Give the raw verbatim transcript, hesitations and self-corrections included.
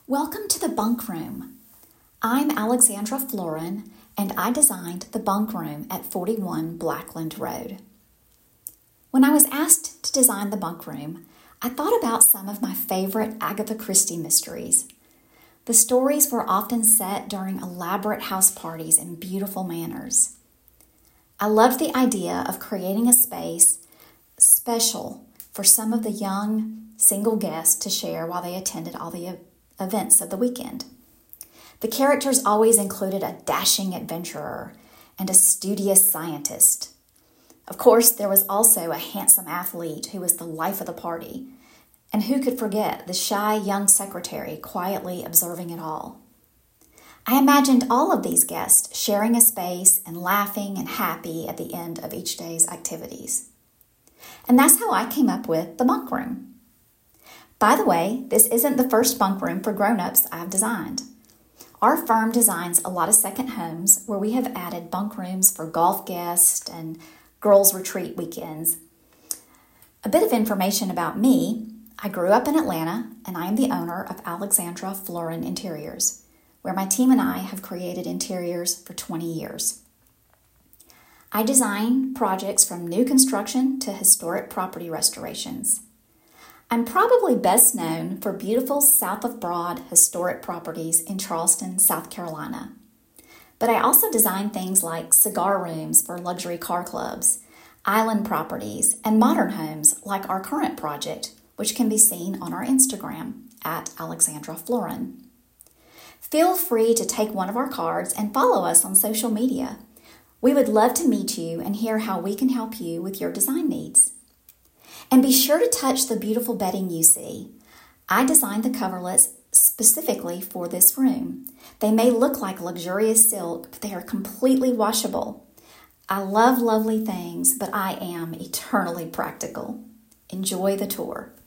Welcome to the Bunk Room. I'm Alexandra Florin, and I designed the bunk room at forty-one Blackland Road. When I was asked to design the bunk room, I thought about some of my favorite Agatha Christie mysteries. The stories were often set during elaborate house parties in beautiful manners. I loved the idea of creating a space special for some of the young single guests to share while they attended all the events of the weekend. The characters always included a dashing adventurer and a studious scientist. Of course, there was also a handsome athlete who was the life of the party. And who could forget the shy young secretary quietly observing it all? I imagined all of these guests sharing a space and laughing and happy at the end of each day's activities. And that's how I came up with the bunk room. By the way, this isn't the first bunk room for grown-ups I've designed. Our firm designs a lot of second homes where we have added bunk rooms for golf guests and girls' retreat weekends. A bit of information about me: I grew up in Atlanta, and I am the owner of Alexandra Florin Interiors, where my team and I have created interiors for twenty years. I design projects from new construction to historic property restorations. I'm probably best known for beautiful South of Broad historic properties in Charleston, South Carolina. But I also design things like cigar rooms for luxury car clubs, island properties, and modern homes like our current project, which can be seen on our Instagram at Alexandra Florin. Feel free to take one of our cards and follow us on social media. We would love to meet you and hear how we can help you with your design needs. And be sure to touch the beautiful bedding you see. I designed the coverlets specifically for this room. They may look like luxurious silk, but they are completely washable. I love lovely things, but I am eternally practical. Enjoy the tour.